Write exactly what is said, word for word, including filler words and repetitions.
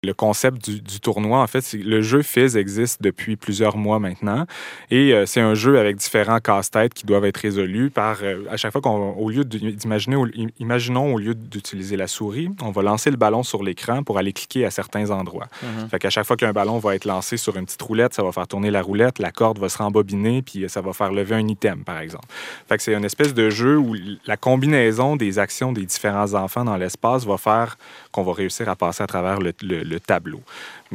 Le concept du, du tournoi, en fait, c'est le jeu Fizz existe depuis plusieurs mois maintenant et euh, c'est un jeu avec différents casse-têtes qui doivent être résolus par, euh, à chaque fois qu'on, au lieu d'imaginer, au, imaginons au lieu d'utiliser la souris, on va lancer le ballon sur l'écran pour aller cliquer à certains endroits. Mm-hmm. Fait qu'à chaque fois qu'un ballon va être lancé sur une petite roulette, ça va faire tourner la roulette, la corde va se rembobiner puis ça va faire lever un item, par exemple. Fait que c'est une espèce de jeu où la combinaison des actions des différents enfants dans l'espace va faire qu'on va réussir à passer à travers le, le, le tableau.